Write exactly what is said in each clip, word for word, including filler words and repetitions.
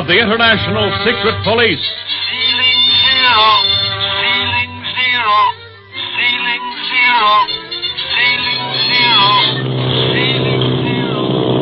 of the International Secret Police. Ceiling zero. Ceiling zero. Ceiling zero. Ceiling zero. Ceiling zero.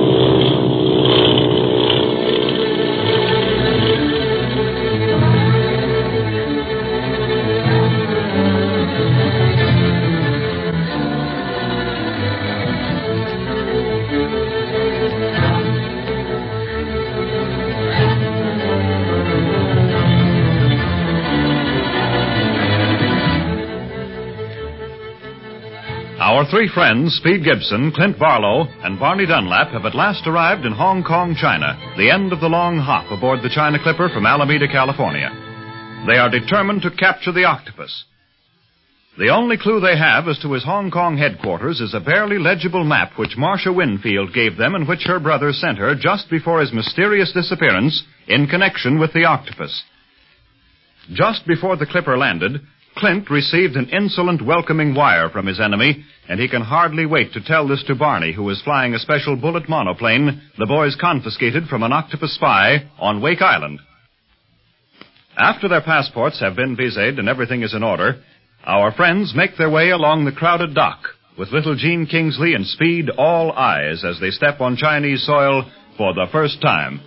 Our three friends, Speed Gibson, Clint Barlow, and Barney Dunlap, have at last arrived in Hong Kong, China, the end of the long hop aboard the China Clipper from Alameda, California. They are determined to capture the octopus. The only clue they have as to his Hong Kong headquarters is a barely legible map which Marcia Winfield gave them and which her brother sent her just before his mysterious disappearance in connection with the octopus. Just before the Clipper landed, Clint received an insolent welcoming wire from his enemy, and he can hardly wait to tell this to Barney, who is flying a special bullet monoplane the boys confiscated from an octopus spy on Wake Island. After their passports have been viséed and everything is in order, our friends make their way along the crowded dock, with little Gene Kingsley and Speed all eyes as they step on Chinese soil for the first time.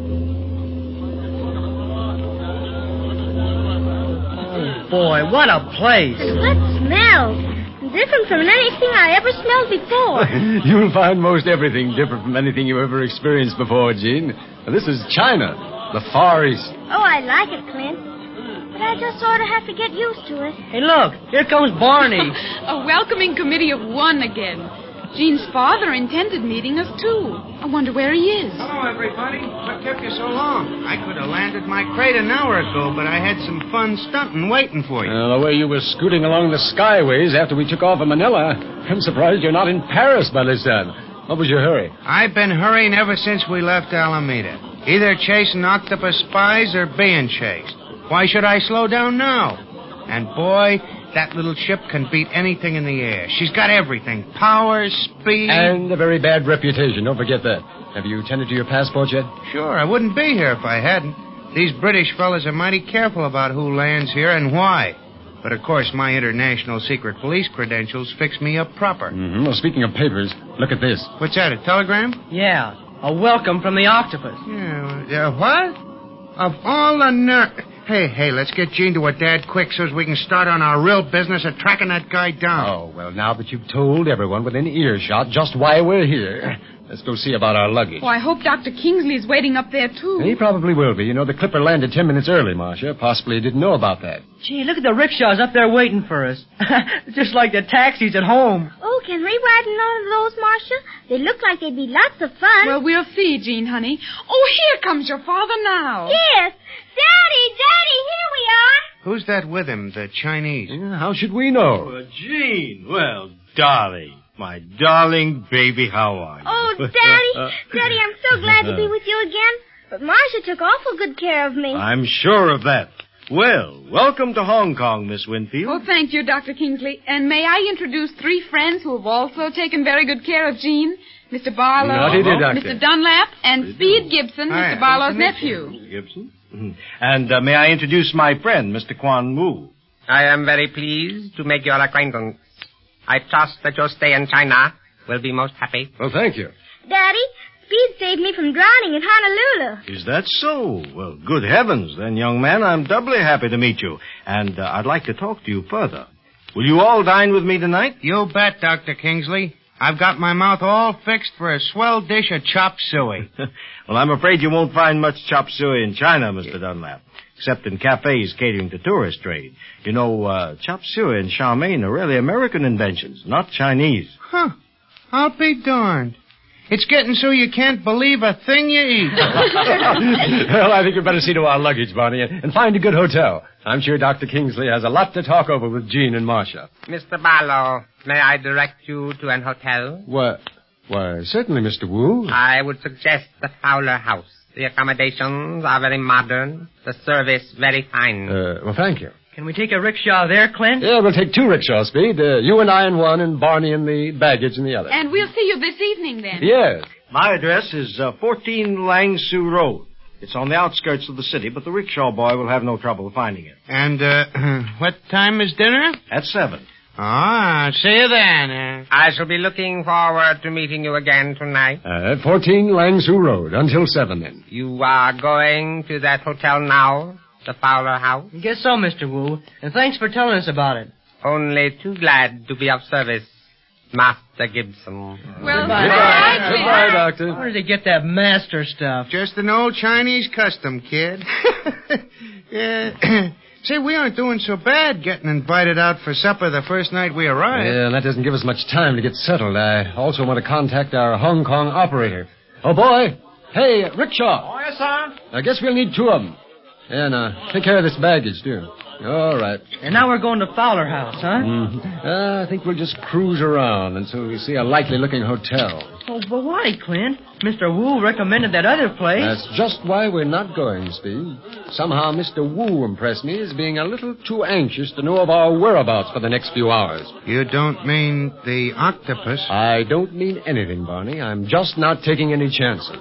Boy, what a place. And what smells? Different from anything I ever smelled before. You'll find most everything different from anything you ever experienced before, Gene. This is China, the Far East. Oh, I like it, Clint. But I just sort of have to get used to it. Hey, look, here comes Barney. A welcoming committee of one again. Gene's father intended meeting us, too. I wonder where he is. Hello, everybody. What kept you so long? I could have landed my crate an hour ago, but I had some fun stunting waiting for you. Uh, the way you were scooting along the skyways after we took off in Manila, I'm surprised you're not in Paris by this time. What was your hurry? I've been hurrying ever since we left Alameda. Either chasing octopus spies or being chased. Why should I slow down now? And boy, that little ship can beat anything in the air. She's got everything. Power, speed. And a very bad reputation. Don't forget that. Have you tended to your passport yet? Sure, I wouldn't be here if I hadn't. These British fellas are mighty careful about who lands here and why. But, of course, my international secret police credentials fix me up proper. Mm-hmm. Well, speaking of papers, look at this. What's that, a telegram? Yeah, a welcome from the octopus. Yeah, uh, what? Of all the ner... Hey, hey, let's get Gene to her dad quick so as we can start on our real business of tracking that guy down. Oh, well, now that you've told everyone within earshot just why we're here, let's go see about our luggage. Oh, I hope Doctor Kingsley's waiting up there, too. He probably will be. You know, the Clipper landed ten minutes early, Marcia. Possibly didn't know about that. Gee, look at the rickshaws up there waiting for us. Just like the taxis at home. Oh, can we ride in one of those, Marcia? They look like they'd be lots of fun. Well, we'll see, Gene, honey. Oh, here comes your father now. Yes. Daddy, Daddy, here we are. Who's that with him, the Chinese? Yeah, how should we know? Oh, Gene. Well, darling. My darling baby, how are you? Oh, Daddy. Daddy, I'm so glad to be with you again. But Marcia took awful good care of me. I'm sure of that. Well, welcome to Hong Kong, Miss Winfield. Oh, thank you, Doctor Kingsley. And may I introduce three friends who have also taken very good care of Gene? Mister Barlow, How do you do, Doctor? Mister Dunlap, and Speed Gibson, Hi. Mister Barlow's Nice to meet nephew. Mister Gibson. And uh, may I introduce my friend, Mister Quan Wu. I am very pleased to make your acquaintance. I trust that your stay in China will be most happy. Well, thank you. Daddy, Speed saved me from drowning in Honolulu. Is that so? Well, good heavens. Then, young man, I'm doubly happy to meet you. And uh, I'd like to talk to you further. Will you all dine with me tonight? You bet, Doctor Kingsley. I've got my mouth all fixed for a swell dish of chop suey. Well, I'm afraid you won't find much chop suey in China, Mister Dunlap, except in cafes catering to tourist trade. You know, uh, chop suey and chow mein are really American inventions, not Chinese. Huh. I'll be darned. It's getting so you can't believe a thing you eat. Well, I think we'd better see to our luggage, Barney, and find a good hotel. I'm sure Doctor Kingsley has a lot to talk over with Gene and Marcia. Mister Barlow, may I direct you to an hotel? What? Why, certainly, Mister Wu. I would suggest the Fowler House. The accommodations are very modern, the service very fine. Uh, well, thank you. Can we take a rickshaw there, Clint? Yeah, we'll take two rickshaws, Speed. Uh, you and I in one, and Barney in the baggage in the other. And we'll see you this evening, then. Yes. My address is uh, fourteen Lang Su Road. It's on the outskirts of the city, but the rickshaw boy will have no trouble finding it. And, uh, what time is dinner? At seven. Ah, see you then. Uh... I shall be looking forward to meeting you again tonight. Uh, fourteen Langsu Road. Until seven, then. You are going to that hotel now? The Fowler House? Guess so, Mister Wu. And thanks for telling us about it. Only too glad to be of service, Master Gibson. Well, Goodbye. goodbye, Clint. Goodbye, Doctor. Where did they get that master stuff? Just an old Chinese custom, kid. Yeah. Say, we aren't doing so bad getting invited out for supper the first night we arrive. Well, that doesn't give us much time to get settled. I also want to contact our Hong Kong operator. Oh, boy. Hey, rickshaw. Oh, yes, sir. I guess we'll need two of them. And, uh, take care of this baggage, too. All right. And now we're going to Fowler House, huh? Mm-hmm. Uh, I think we'll just cruise around until we see a likely-looking hotel. Oh, but why, Clint? Mister Wu recommended that other place. That's just why we're not going, Speed. Somehow Mister Wu impressed me as being a little too anxious to know of our whereabouts for the next few hours. You don't mean the octopus? I don't mean anything, Barney. I'm just not taking any chances.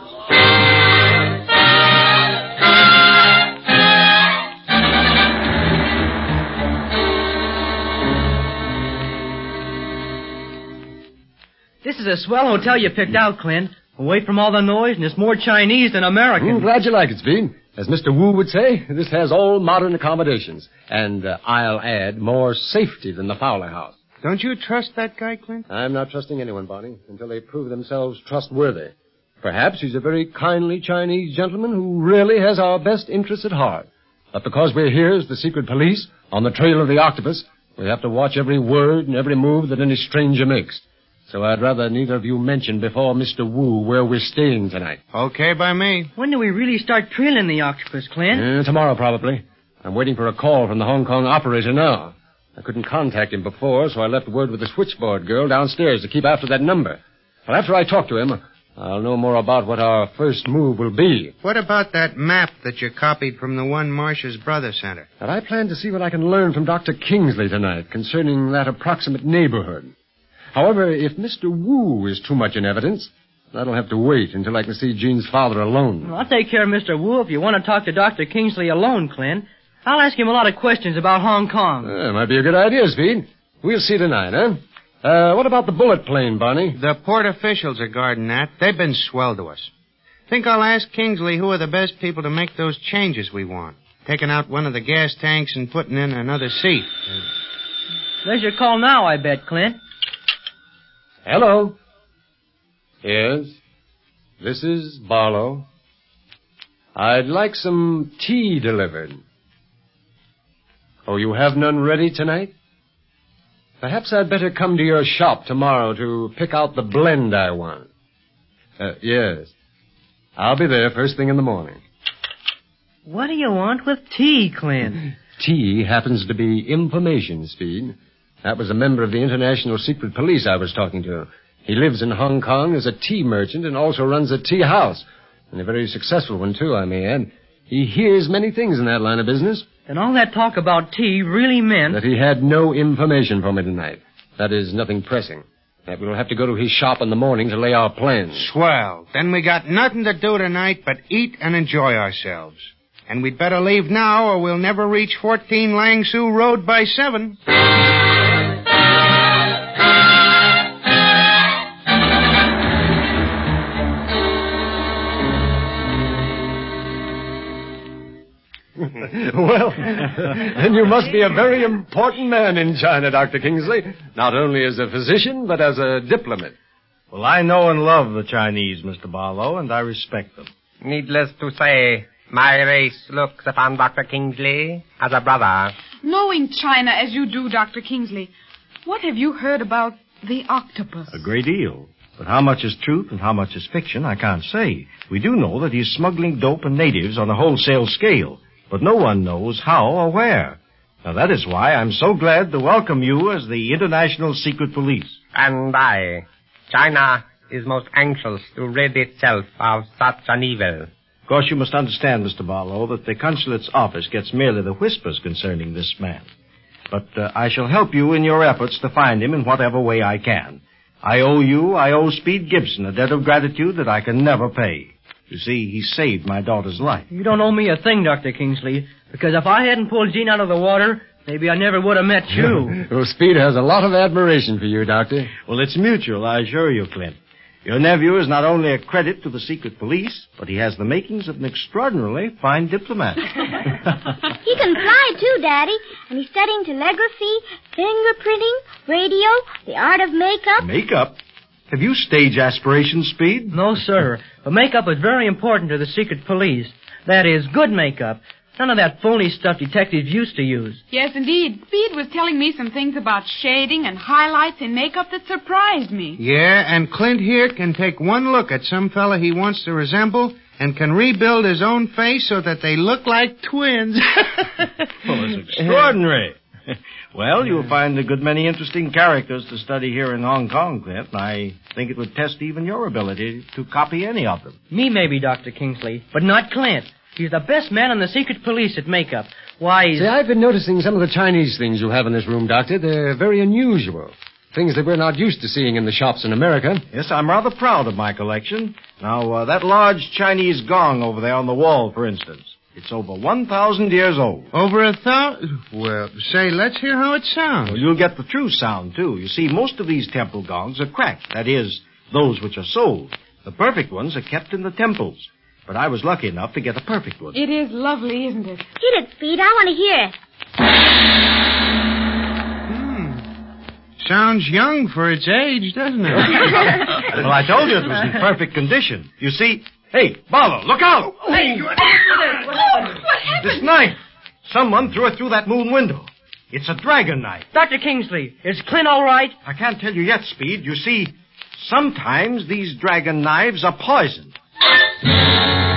This is a swell hotel you picked out, Clint. Away from all the noise, and it's more Chinese than American. I'm glad you like it, Speed. As Mister Wu would say, this has all modern accommodations. And uh, I'll add, more safety than the Fowler House. Don't you trust that guy, Clint? I'm not trusting anyone, Barney, until they prove themselves trustworthy. Perhaps he's a very kindly Chinese gentleman who really has our best interests at heart. But because we're here as the secret police, on the trail of the octopus, we have to watch every word and every move that any stranger makes. So I'd rather neither of you mention before Mister Wu where we're staying tonight. Okay by me. When do we really start trailing the octopus, Clint? Uh, tomorrow, probably. I'm waiting for a call from the Hong Kong operator now. I couldn't contact him before, so I left word with the switchboard girl downstairs to keep after that number. But after I talk to him, I'll know more about what our first move will be. What about that map that you copied from the one Marcia's brother sent her? And I plan to see what I can learn from Doctor Kingsley tonight concerning that approximate neighborhood. However, if Mister Wu is too much in evidence, that'll have to wait until I can see Jean's father alone. Well, I'll take care of Mister Wu if you want to talk to Doctor Kingsley alone, Clint. I'll ask him a lot of questions about Hong Kong. Uh, might be a good idea, Speed. We'll see tonight, huh? Uh, what about the bullet plane, Barney? The port officials are guarding that. They've been swell to us. Think I'll ask Kingsley who are the best people to make those changes we want. Taking out one of the gas tanks and putting in another seat. There's your call now, I bet, Clint. Hello. Yes, this is Barlow. I'd like some tea delivered. Oh, you have none ready tonight? Perhaps I'd better come to your shop tomorrow to pick out the blend I want. Uh, yes. I'll be there first thing in the morning. What do you want with tea, Clint? Tea happens to be information, Speed. That was a member of the International Secret Police I was talking to. He lives in Hong Kong as a tea merchant and also runs a tea house. And a very successful one, too, I may add. He hears many things in that line of business. And all that talk about tea really meant... That he had no information for me tonight. That is, nothing pressing. That we'll have to go to his shop in the morning to lay our plans. Swell. Then we got nothing to do tonight but eat and enjoy ourselves. And we'd better leave now or we'll never reach fourteen Langsu Road by seven. Well, then you must be a very important man in China, Doctor Kingsley. Not only as a physician, but as a diplomat. Well, I know and love the Chinese, Mister Barlow, and I respect them. Needless to say, my race looks upon Doctor Kingsley as a brother. Knowing China as you do, Doctor Kingsley, what have you heard about the octopus? A great deal. But how much is truth and how much is fiction, I can't say. We do know that he's smuggling dope and natives on a wholesale scale. But no one knows how or where. Now, that is why I'm so glad to welcome you as the International Secret Police. And I. China is most anxious to rid itself of such an evil. Of course, you must understand, Mister Barlow, that the consulate's office gets merely the whispers concerning this man. But uh, I shall help you in your efforts to find him in whatever way I can. I owe you, I owe Speed Gibson a debt of gratitude that I can never pay. You see, he saved my daughter's life. You don't owe me a thing, Doctor Kingsley, because if I hadn't pulled Jean out of the water, maybe I never would have met you. Well, Speed has a lot of admiration for you, Doctor. Well, it's mutual, I assure you, Clint. Your nephew is not only a credit to the secret police, but he has the makings of an extraordinarily fine diplomat. He can fly, too, Daddy. And he's studying telegraphy, fingerprinting, radio, the art of makeup. Makeup? Have you stage aspirations, Speed? No, sir. But makeup is very important to the secret police. That is, good makeup. None of that phony stuff detectives used to use. Yes, indeed. Speed was telling me some things about shading and highlights in makeup that surprised me. Yeah, and Clint here can take one look at some fella he wants to resemble and can rebuild his own face so that they look like twins. Well, it's extraordinary. Well, you'll find a good many interesting characters to study here in Hong Kong, Clint. I think it would test even your ability to copy any of them. Me, maybe, Doctor Kingsley, but not Clint. He's the best man in the secret police at makeup. Why, he's... See, I've been noticing some of the Chinese things you have in this room, Doctor. They're very unusual. Things that we're not used to seeing in the shops in America. Yes, I'm rather proud of my collection. Now, uh, that large Chinese gong over there on the wall, for instance. It's over one thousand years old. Over a thousand? Well, say, let's hear how it sounds. Well, you'll get the true sound, too. You see, most of these temple gongs are cracked. That is, those which are sold. The perfect ones are kept in the temples. But I was lucky enough to get a perfect one. It is lovely, isn't it? Hit it, Speed. I want to hear it. Hmm. Sounds young for its age, doesn't it? Well, I told you it was in perfect condition. You see... Hey, Barlow, look out! Hey, what happened? What happened? This knife. Someone threw it through that moon window. It's a dragon knife. Doctor Kingsley, is Clint all right? I can't tell you yet, Speed. You see, sometimes these dragon knives are poisoned.